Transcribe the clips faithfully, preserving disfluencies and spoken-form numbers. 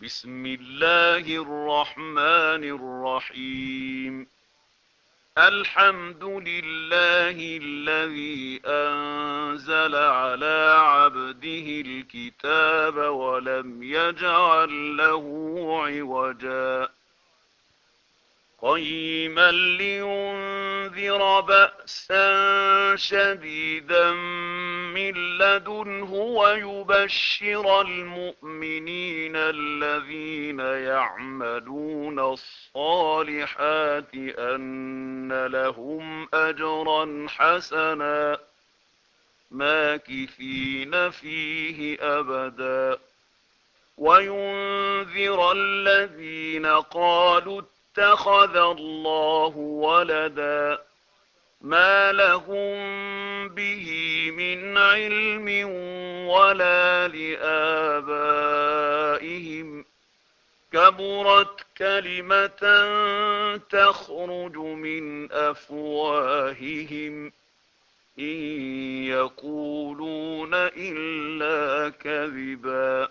بسم الله الرحمن الرحيم. الحمد لله الذي أنزل على عبده الكتاب ولم يجعل له عوجا قيما لينذر بأسا شديدا من لدنه ويبشر المؤمنين الذين يعملون الصالحات أن لهم أجرا حسنا ماكثين فيه أبدا وينذر الذين قالوا اتخذ الله ولدا ما لهم به من علم ولا لآبائهم كبرت كلمة تخرج من أفواههم إن يقولون إلا كذبا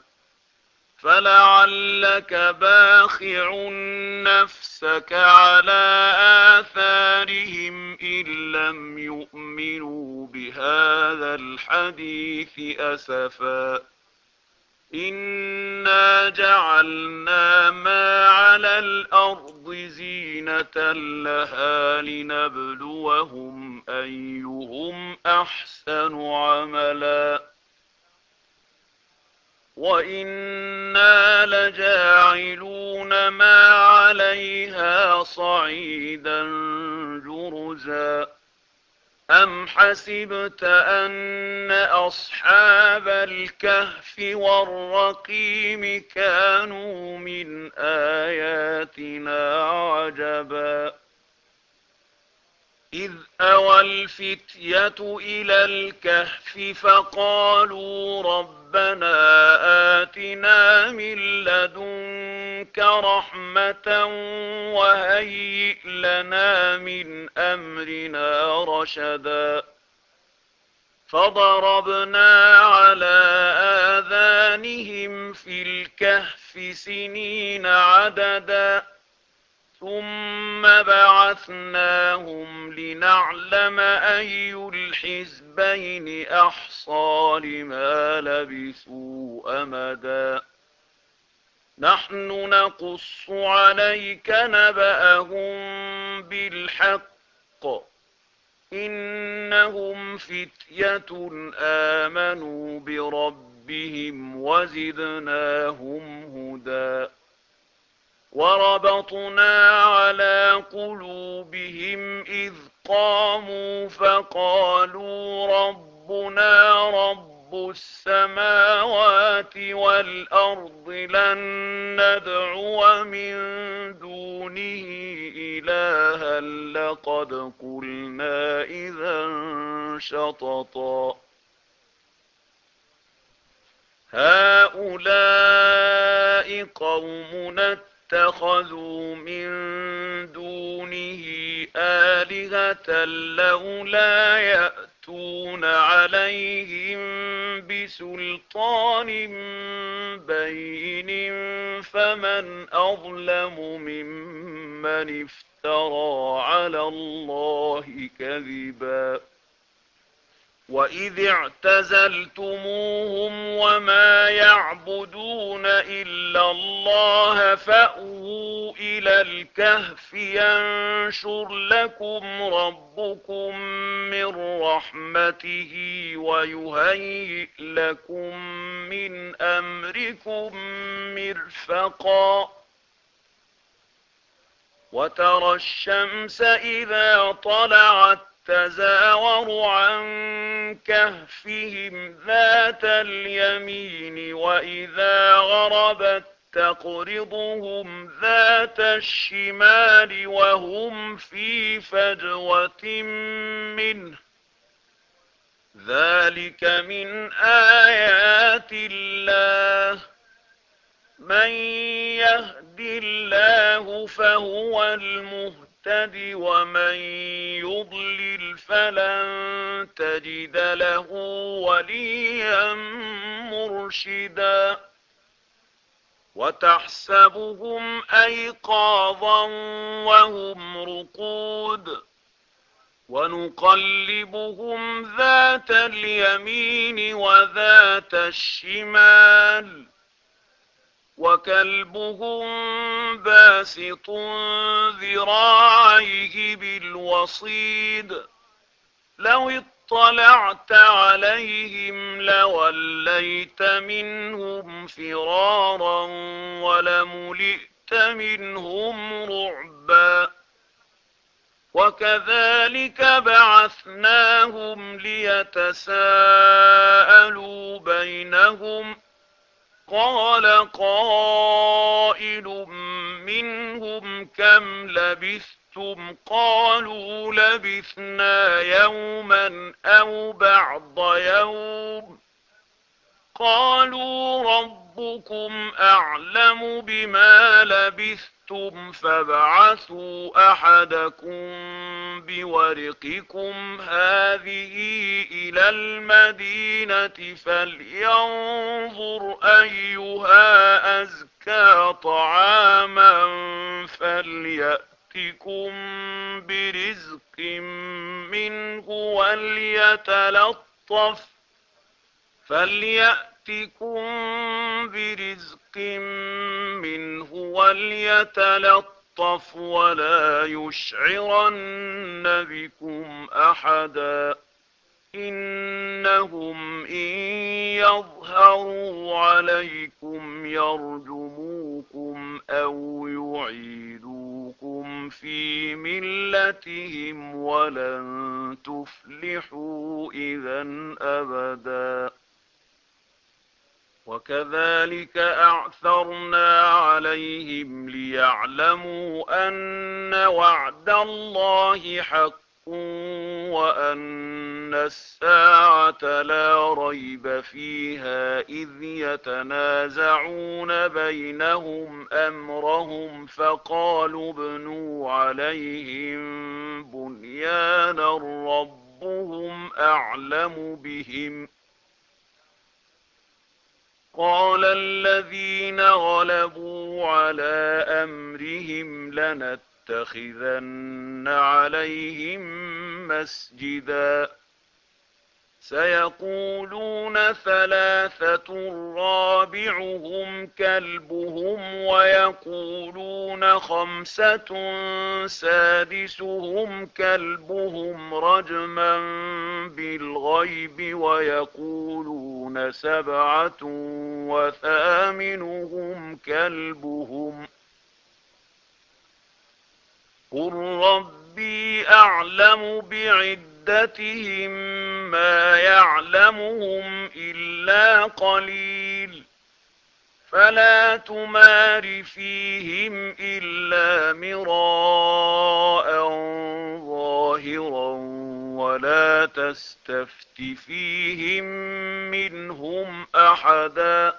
فلعلك باخع نفسك على آثارهم إن لم يؤمنوا بهذا الحديث أسفا إنا جعلنا ما على الأرض زينة لها لنبلوهم أيهم أحسن عملا وإنا لجاعلون ما عليها صعيدا جرزا أم حسبت أن أصحاب الكهف والرقيم كانوا من آياتنا عجبا إذ أوى الفتية إلى الكهف فقالوا ربنا آتنا من لدنك رحمة وهيئ لنا من أمرنا رشدا فضربنا على آذانهم في الكهف سنين عددا ثم بعثناهم لنعلم أي الحزبين أحصى لما لبثوا أمدا نحن نقص عليك نبأهم بالحق إنهم فتية آمنوا بربهم وزدناهم هدى وربطنا على قلوبهم إذ قاموا فقالوا ربنا رب السماوات والأرض لن ندعو من دونه إلها لقد قلنا إذا شططا هؤلاء قومنا اتخذوا من دونه آلهة لولا يأتون عليهم بسلطان بين فمن أظلم ممن افترى على الله كذبا وإذ اعتزلتموهم وما يعبدون إلا الله فأووا إلى الكهف ينشر لكم ربكم من رحمته ويهيئ لكم من أمركم مرفقا وترى الشمس إذا طلعت تزاور عن كهفهم ذات اليمين وإذا غربت تقرضهم ذات الشمال وهم في فجوة منه ذلك من آيات الله من يهد الله فهو المهتد ومن يضلل فلن تجد له وليا مرشدا وتحسبهم أيقاظا وهم رقود ونقلبهم ذات اليمين وذات الشمال وكلبهم باسط ذراعيه بالوصيد لو اطلعت عليهم لوليت منهم فرارا ولملئت منهم رعبا وكذلك بعثناهم ليتساءلوا بينهم قال قائل منهم كم لبثتم قالوا لبثنا يوما أو بعض يوم قالوا ربكم أعلم بما لبثتم فابعثوا أحدكم بورقكم هذه إلى المدينة فلينظر أيها أزكى طعاما فليأتكم برزق منه وليتلطف فليأتكم برزق منه وليتلطف ولا يشعرن بكم أحدا إنهم إن يظهروا عليكم يرجموكم أو يعيدوكم في ملتهم ولن تفلحوا إذا أبدا وكذلك أعثرنا عليهم ليعلموا أن وعد الله حق وأن الساعة لا ريب فيها إذ يتنازعون بينهم أمرهم فقالوا ابنوا عليهم بنيانا ربهم أعلم بهم قال الذين غلبوا على أمرهم لنتخذن عليهم مسجدا سيقولون ثلاثة رابعهم كلبهم ويقولون خمسة سادسهم كلبهم رجما بالغيب ويقولون سبعة وثامنهم كلبهم قل ربي أعلم بعدتهم ما يعلمهم إلا قليل فلا تمار فيهم إلا مراء ظاهرا ولا تستفت فيهم منهم أحدا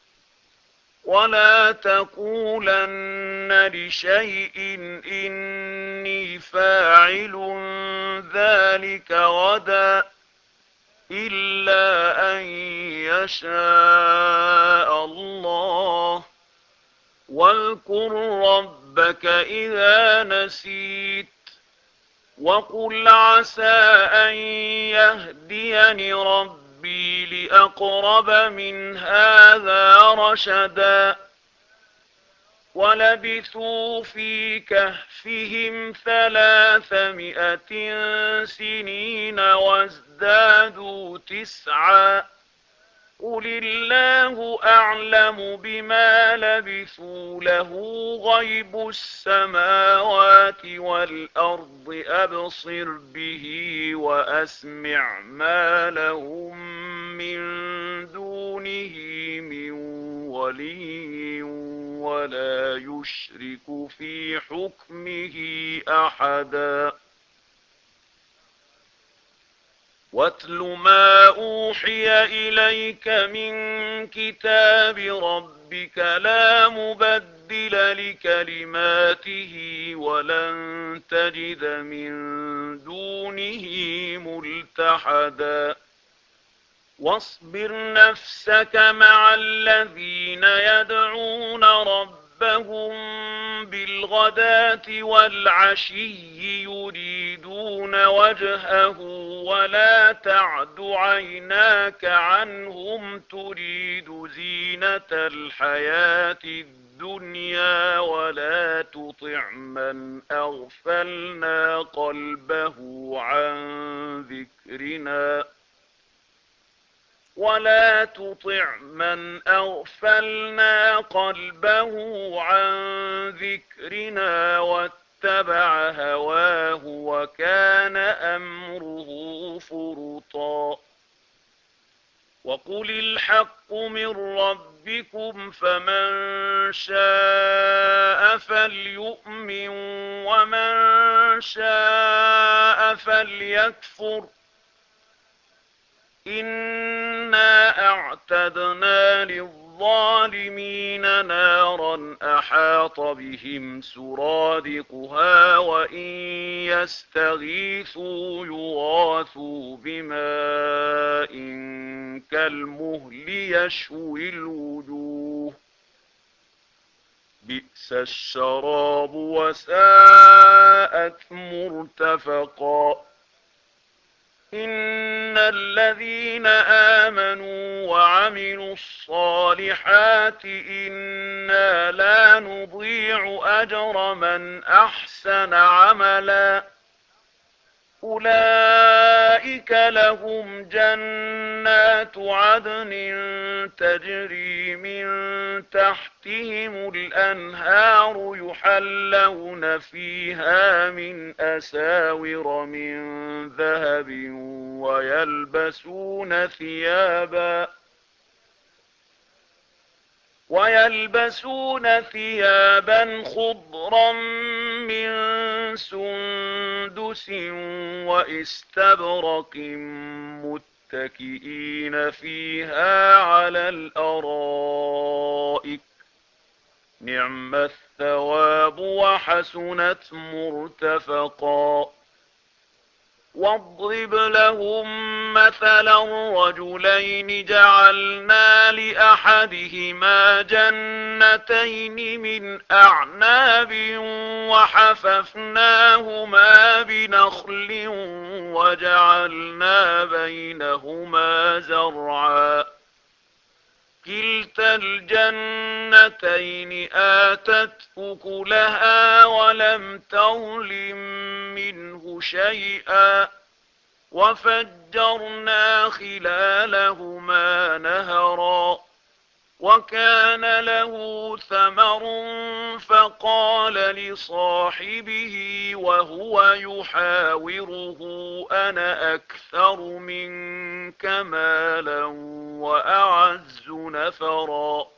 ولا تقولن لشيء إني فاعل ذلك غدا إلا أن يشاء الله واذكر ربك إذا نسيت وقل عسى أن يهديني ربي لأقرب من هذا رشدا ولبثوا في كهفهم ثلاثمائة سنين وازدادوا تسعا قل الله أعلم بما لبثوا له غيب السماوات والأرض أبصر به وأسمع ما لهم من دونه من ولي ولا يشرك في حكمه أحدا واتل ما أوحي إليك من كتاب ربك لا مبدل لكلماته ولن تجد من دونه ملتحدا واصبر نفسك مع الذين يدعون ربهم بالغداة والعشي يريدون وجهه ولا تعد عيناك عنهم تريد زينة الحياة الدنيا ولا تطع من أغفلنا قلبه عن ذكرنا ولا تطع من أغفلنا قلبه عن ذكرنا واتبع هواه وكان أمره فرطا وقل الحق من ربكم فمن شاء فليؤمن ومن شاء فليكفر إنا أعتدنا للظالمين نارا أحاط بهم سرادقها وإن يستغيثوا يغاثوا بماء كالمهل يشوي الوجوه بئس الشراب وساءت مرتفقا إن الذين آمنوا وعملوا الصالحات إنا لا نضيع أجر من أحسن عملا أولئك لهم جنات عدن تجري من تحتهم الأنهار يحلون فيها من أساور من ذهب ويلبسون ثيابا ويلبسون ثيابا خضرا من سندس واستبرق متكئين فيها على الأرائك نعم الثواب وحسنت مرتفقا واضرب لهم مثلا رجلين جعلنا لأحدهما جنتين من أعناب وحففناهما بنخل وجعلنا بينهما زرعا كلتا الجنتين آتت أكلها ولم تظلم منه شيئا وفجرنا خلالهما نهرا وكان له ثمر فقال لصاحبه وهو يحاوره أنا أكثر منك مالا وأعز نفرا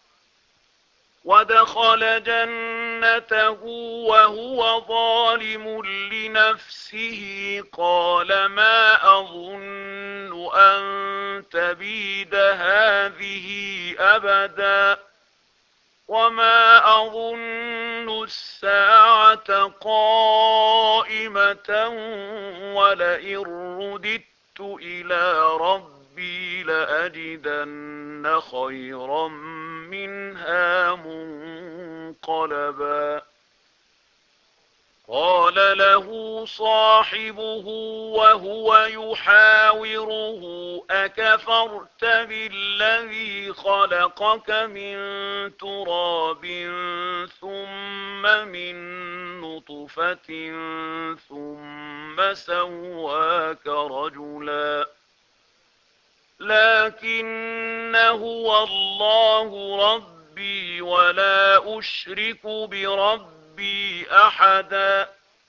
ودخل جنته وهو ظالم لنفسه قال ما أظن أن تبيد هذه أبدا وما أظن الساعة قائمة ولئن رددت إلى ربي لأجدن خيرا منها منقلبا قال له صاحبه وهو يحاوره أكفرت بالذي خلقك من تراب ثم من نطفة ثم سواك رجلا لكن هو الله ربي ولا أشرك بربي أحدا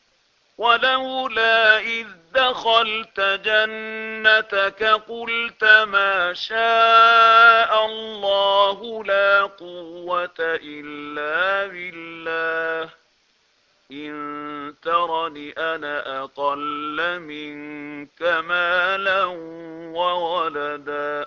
ولولا إذ دخلت جنتك قلت ما شاء الله لا قوة إلا بالله إن ترني أنا أقل منك مالا وولدا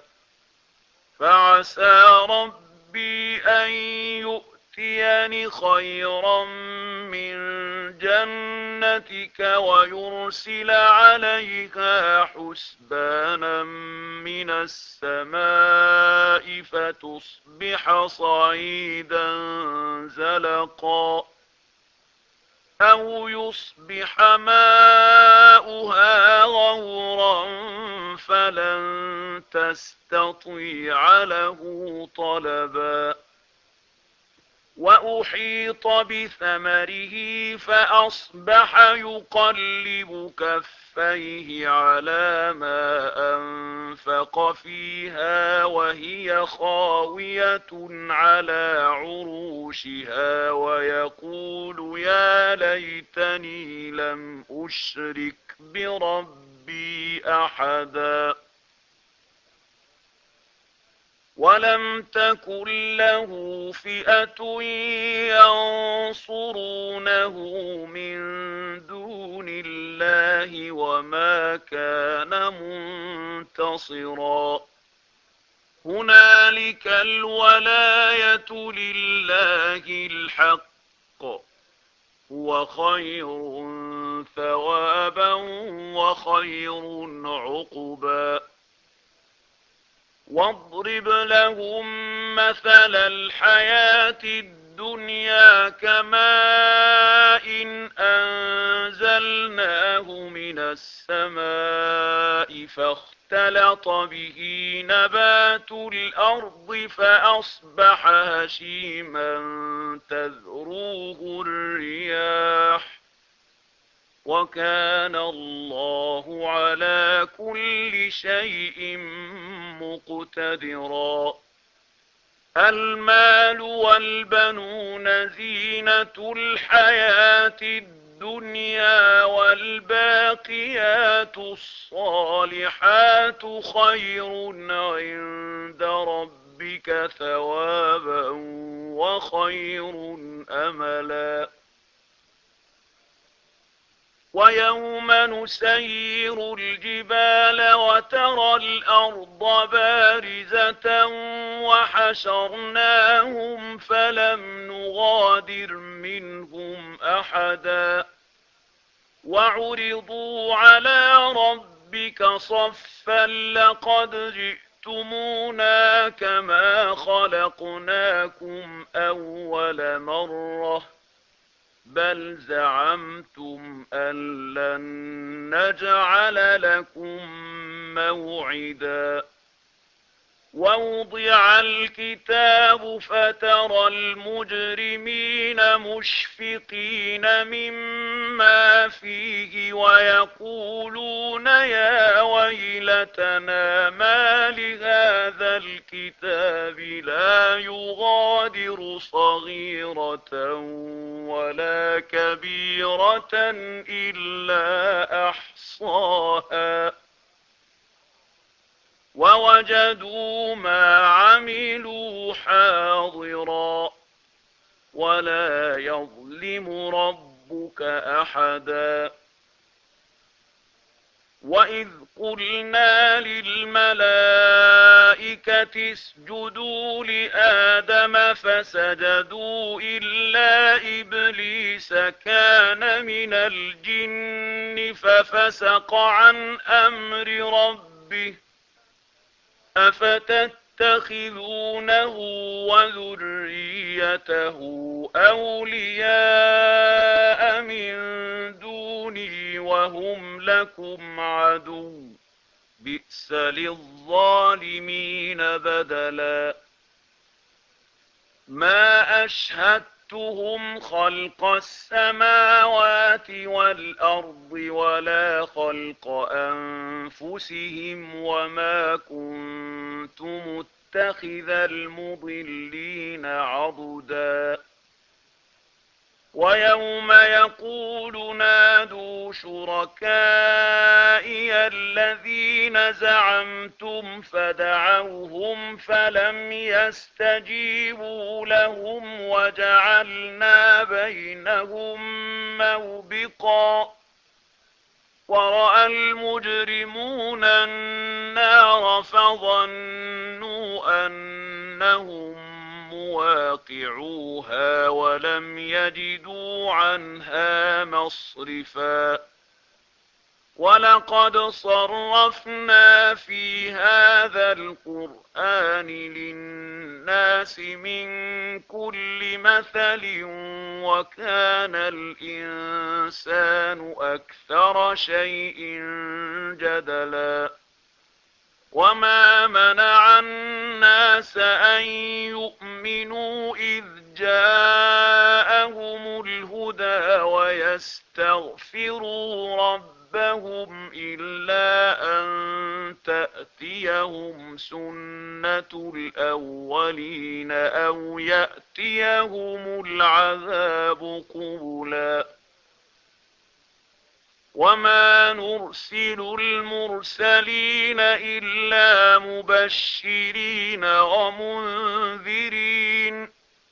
فعسى ربي أن يؤتيني خيرا من جنتك ويرسل عليها حسبانا من السماء فتصبح صعيدا زلقا أو يصبح ماؤها غورا فلن تستطيع له طلبا وأحيط بثمره فأصبح يقلب كفيه على ما أنفق فيها وهي خاوية على عروشها ويقول يا ليتني لم أشرك بربي أحدا ولم تكن له فئة ينصرونه من دون الله وما كان منتصرا هنالك الولاية لله الحق هو خير ثوابا وخير عقبا واضرب لهم مثل الحياة الدنيا كماء إن أنزلناه من السماء فاختلط به نبات الأرض فأصبح هشيما تذروه الرياح وكان الله على كل شيء مقتدرا المال والبنون زينة الحياة الدنيا والباقيات الصالحات خير عند ربك ثوابا وخير أملا ويوم نسير الجبال وترى الأرض بارزة وحشرناهم فلم نغادر منهم أحدا وعرضوا على ربك صفا لقد جئتمونا كما خلقناكم أول مرة بل زعمتم أن لن نجعل لكم موعدا ووضع الكتاب فترى المجرمين مشفقين مما فيه ويقولون يا ويلتنا ما لهذا الكتاب لا يغادر صغيرة ولا كبيرة إلا أحصاها ووجدوا ما عملوا حاضرا ولا يظلم ربك أحدا وإذ قلنا للملائكة اسجدوا لآدم فسجدوا إلا إبليس كان من الجن ففسق عن أمر ربه أفتتخذونه وذريته أولياء من دوني وهم لكم عدو بئس للظالمين بدلا ما أشهدتهم خلق السماوات والأرض ولا خلق أنفسهم وما كنت متخذ المضلين عضدا ويوم يقول نادوا شركائي الذين زعمتم فدعوهم فلم يستجيبوا لهم وجعلنا بينهم موبقا ورأى المجرمون النار فظنوا أنهم مواقعوها ولم يجدوا عنها مصرفا ولقد صرفنا في هذا القرآن للناس من كل مثل وكان الإنسان أكثر شيء جدلا وما منع الناس أن يؤمنوا إذ جاءهم الهدى ويستغفروا ربهم إلا أن تأتيهم سنة الأولين أو يأتيهم العذاب قبلا وما نرسل المرسلين إلا مبشرين ومنذرين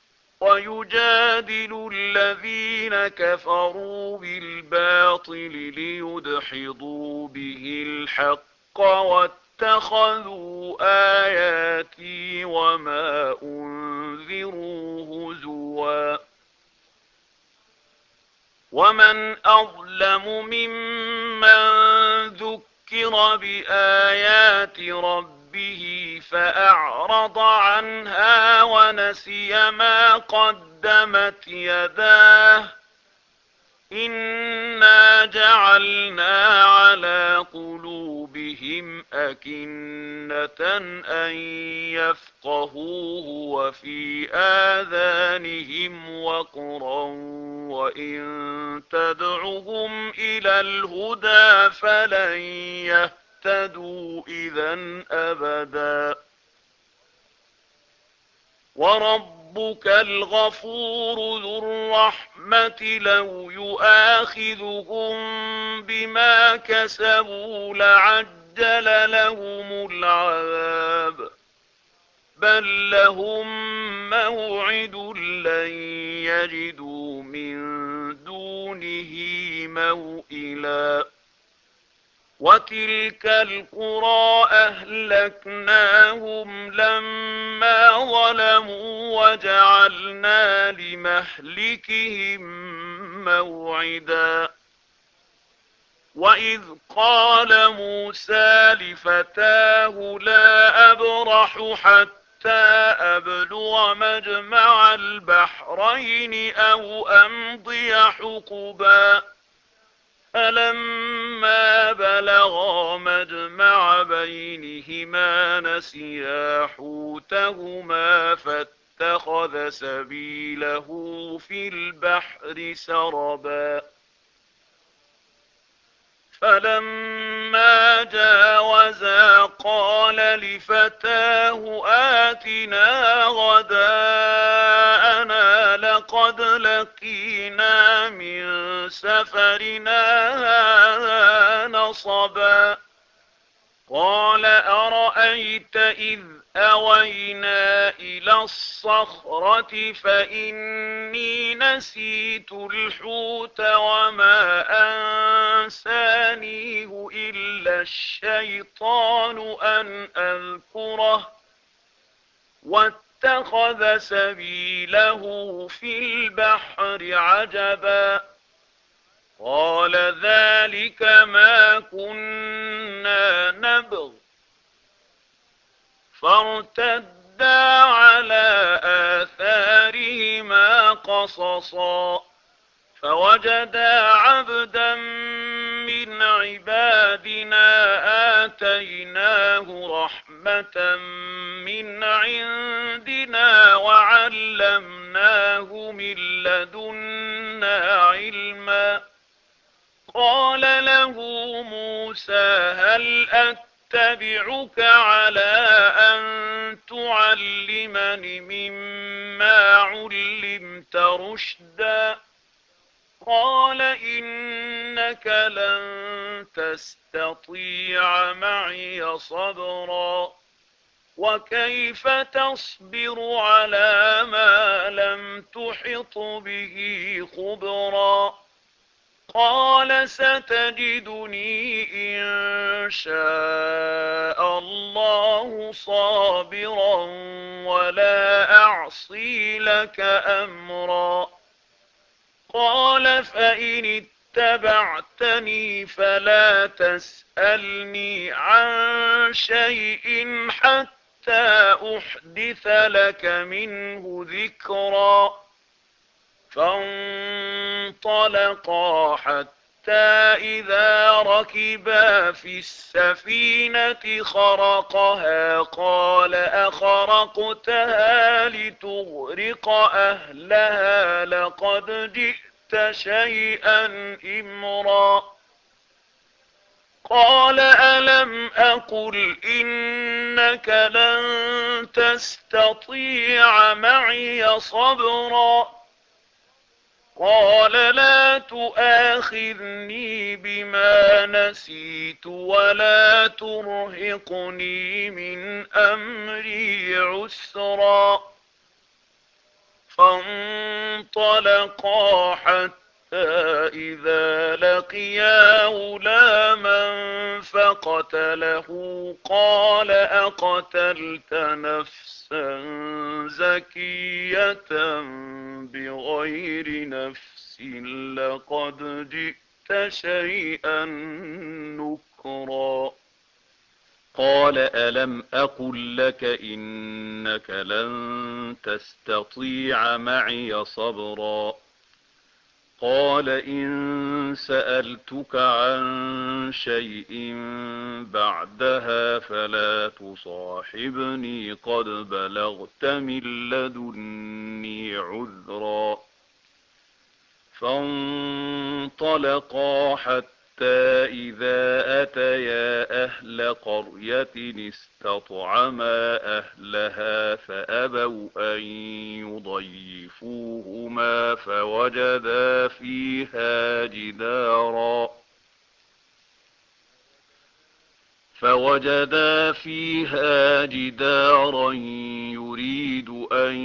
ويجادل الذين كفروا بالباطل ليدحضوا به الحق واتخذوا آياتي وما أنذروا هزوا ومن أظلم ممن ذكر بآيات ربه فأعرض عنها ونسي ما قدمت يداه إنا جعلنا على قلوبهم أكنة أن يفقهوه وفي آذانهم وقرا وإن تدعهم إلى الهدى فلن يهتدوا إذا أبدا وربك الغفور ذو الرحمة لو يؤاخذهم بما كسبوا لعجل لهم العذاب بل لهم موعد لن يجدوا من دونه موئلا وتلك القرى أهلكناهم لما ظلموا وجعلنا لمهلكهم موعدا وإذ قال موسى لفتاه لا أبرح حتى أبلغ مجمع البحرين أو أمضي حقبا فلما بلغا مجمع بينهما نسيا حوتهما فاتخذ سبيله في البحر سربا فلما جاوزا قال لفتاه آتنا غداءنا لقد لقينا من سفرنا هذا نصبا قال أرأيت إذ أوينا إلى الصخرة فإني نسيت الحوت وما أنسانيه إلا الشيطان أن أذكره واتخذ سبيله في البحر عجبا قال ذلك ما كنا نبغ فارتدا على آثارهما قصصا فوجدا عبدا من عبادنا آتيناه رحمة من عندنا وعلمناه من لدنا علما قال له موسى هل أتبعك على أن تعلمني مما علمت رشدا قال إنك لن تستطيع معي صبرا وكيف تصبر على ما لم تحط به خبرا قال ستجدني إن شاء الله صابرا ولا أعصي لك أمرا قال فإن اتبعتني فلا تسألني عن شيء حتى أحدث لك منه ذكرا. فانطلقا حتى إذا ركبا في السفينة خرقها قال أخرقتها لتغرق أهلها لقد جئت شيئا إمرا. قال ألم أقل إنك لن تستطيع معي صبرا. قال لا تؤاخذني بما نسيت ولا ترهقني من أمري عسرا. فانطلقا حتى إذا لقيا غلاما فقتله قال أقتلت نفسا زكية بغير نفس لقد جئت شيئا نكرا. قال ألم أقل لك إنك لن تستطيع معي صبرا. قال إن سألتك عن شيء بعدها فلا تصاحبني قد بلغت من لدني عذرا. فانطلقا حتى إذا أتيا أهل قرية استطعما أهلها فأبوا أن يضيفوهما فوجدا فيها جدارا فوجدا فيها جدارا يريد أن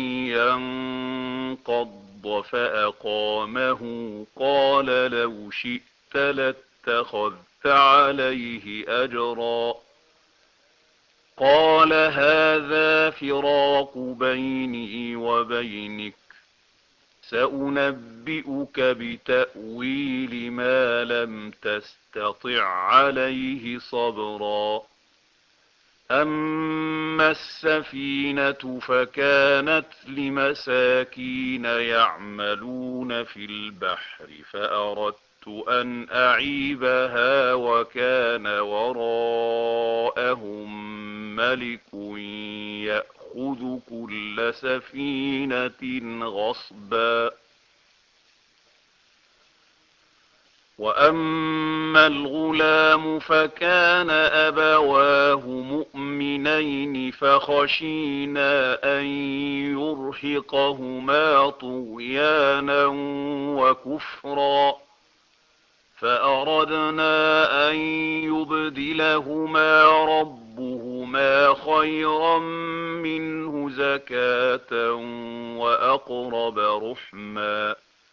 ينقض فأقامه قال لو شئت لاتخذت عليه أجرا. قال هذا فراق بيني وبينك سأنبئك بتأويل ما لم تستطع عليه صبرا. أما السفينة فكانت لمساكين يعملون في البحر فأردت أن أعيبها وكان وراءهم ملك يأخذ كل سفينة غصبا. وأما الغلام فكان أبواه مؤمنين فخشينا أن يرهقهما طغيانا وكفرا فأردنا أن يبدلهما ربهما خيرا منه زكاة وأقرب رحما.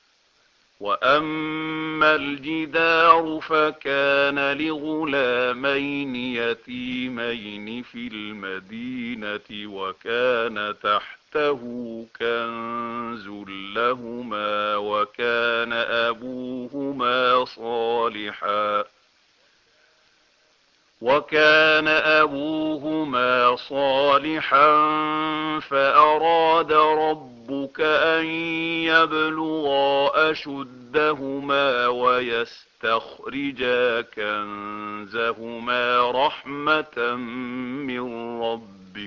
وأما الجدار فكان لغلامين يتيمين في المدينة وكان تحته كنز لهما وكان أبوهما صالحا وكان أبوهما صالحا فأراد ربك أن يبلغا أشدهما ويستخرجا كنزهما رحمة من ربك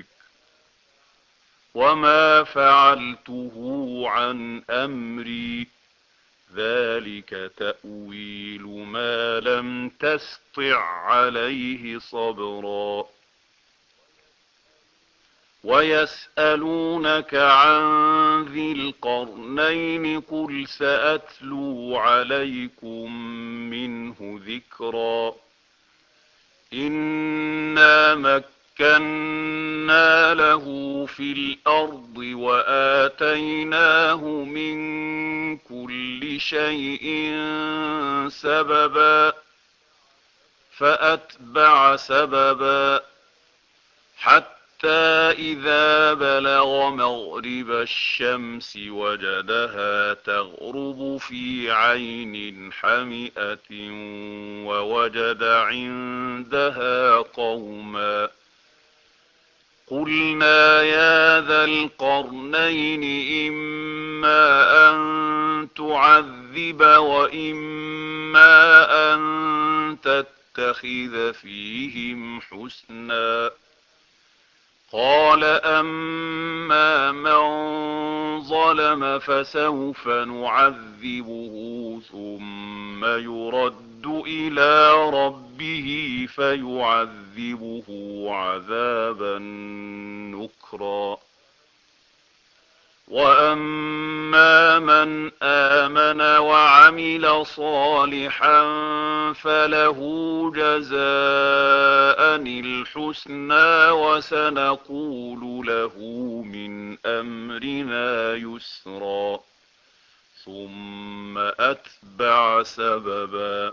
وما فعلته عن أمري ذلك تأويل ما لم تسطع عليه صبرا. ويسألونك عن ذي القرنين قل سأتلو عليكم منه ذكرا. إنا مكنا له في الأرض وآتيناه من كل شيء سببا فأتبع سببا حتى إذا بلغ مغرب الشمس وجدها تغرب في عين حمئة ووجد عندها قوما. قلنا يا ذا القرنين إما أن تعذب وإما أن تتخذ فيهم حسنا. قال أما من ظلم فسوف نعذبه ثم يرد إلى ربه فيعذبه عذابا نكرا. وأما من آمن وعمل صالحا فله جزاء الحسنى وسنقول له من أمرنا يسرا. ثم أتبع سببا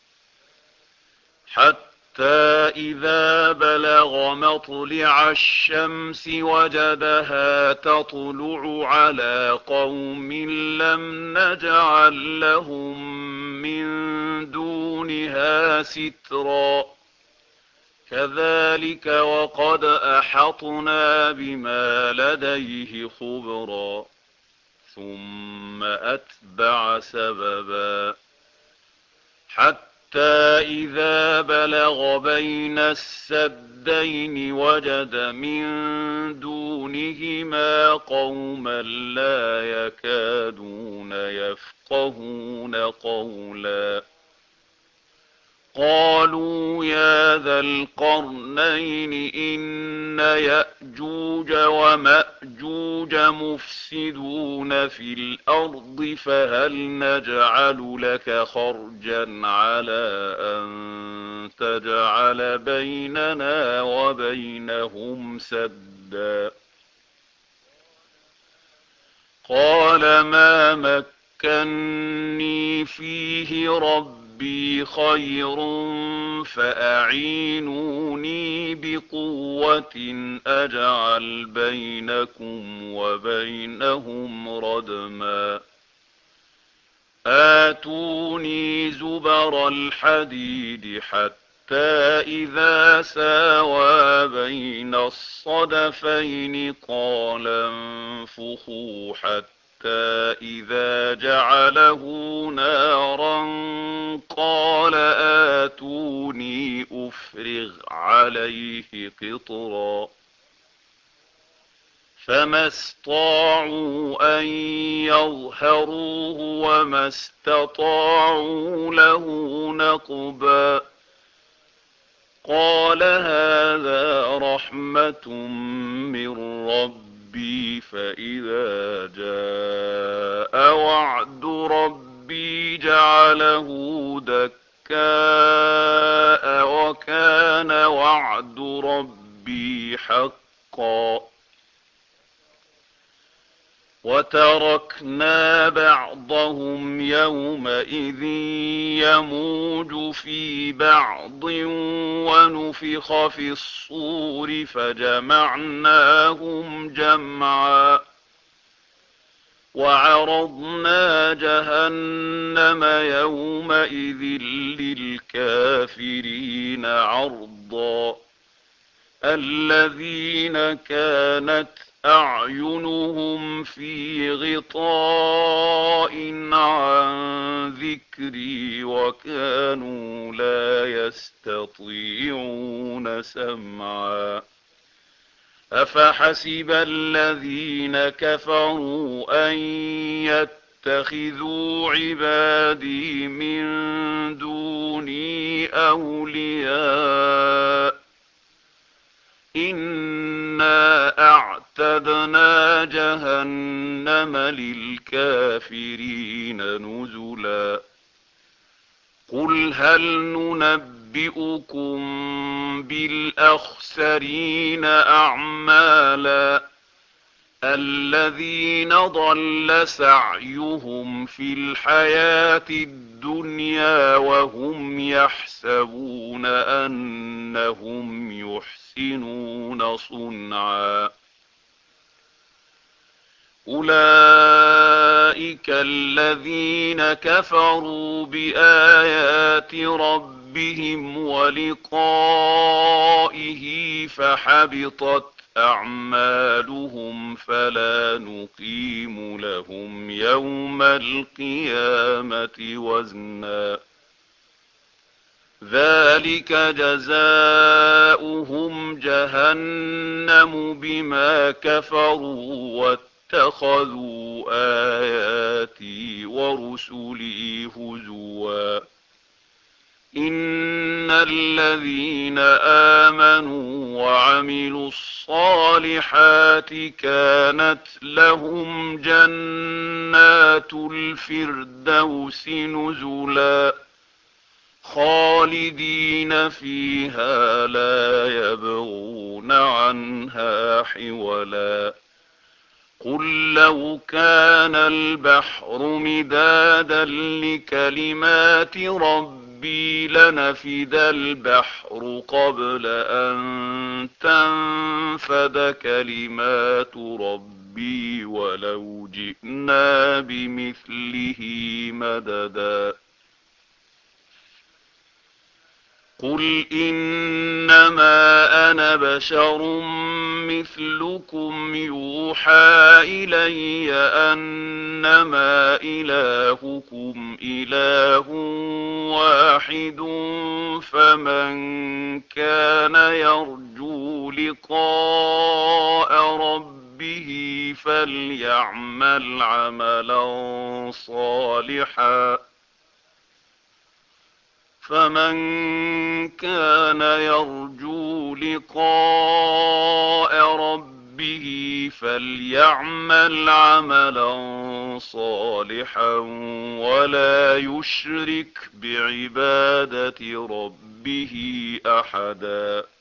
حتى إذا بلغ مطلع الشمس وجدها تطلع على قوم لم نجعل لهم من دونها سترا. كذلك وقد أحطنا بما لديه خبرا. ثم أتبع سببا حتى حتى إذا بلغ بين السدين وجد من دونهما قوما لا يكادون يفقهون قولا. قالوا يا ذا القرنين إن يأجوج ومأجوج مفسدون في الأرض فهل نجعل لك خرجا على أن تجعل بيننا وبينهم سدا. قال ما مكني فيه ربي خير فأعينوني بقوة أجعل بينكم وبينهم ردما. آتوني زبر الحديد حتى إذا ساوى بين الصدفين قال انفخوا حتى حتى إذا جعله نارا قال آتوني أفرغ عليه قطرا. فما استطاعوا أن يظهروه وما استطاعوا له نقبا. قال هذا رحمة من ربي فإذا جاء وعد ربي جعله دكاء وكان وعد ربي حقا. وتركنا بعضهم يومئذ يموج في بعض ونفخ في الصور فجمعناهم جمعا. وعرضنا جهنم يومئذ للكافرين عرضا. الذين كانت أعينهم في غطاء عن ذكري وكانوا لا يستطيعون سمعا. أفحسب الذين كفروا أن يتخذوا عبادي من دوني أولياء إنا أعتدنا جهنم للكافرين نزلا. قل هل ننبئكم بالأخسرين أعمالا الذين ضل سعيهم في الحياة الدنيا وهم يحسبون أنهم يحسنون يحسنون صنعا أولئك الذين كفروا بآيات ربهم ولقائه فحبطت أعمالهم فلا نقيم لهم يوم القيامة وزنا ذلك جزاؤهم جهنم بما كفروا واتخذوا آياتي ورسلي هزوا إن الذين آمنوا وعملوا الصالحات كانت لهم جنات الفردوس نزلا خالدين فيها لا يبغون عنها حولا قل لو كان البحر مدادا لكلمات ربي لنفد البحر قبل أن تنفد كلمات ربي ولو جئنا بمثله مددا قل إنما أنا بشر مثلكم يوحى إلي أنما إلهكم إله واحد فمن كان يرجو لقاء ربه فليعمل عملا صالحا فمن كان يرجو لقاء ربه فليعمل عملا صالحا ولا يشرك بعبادة ربه أحدا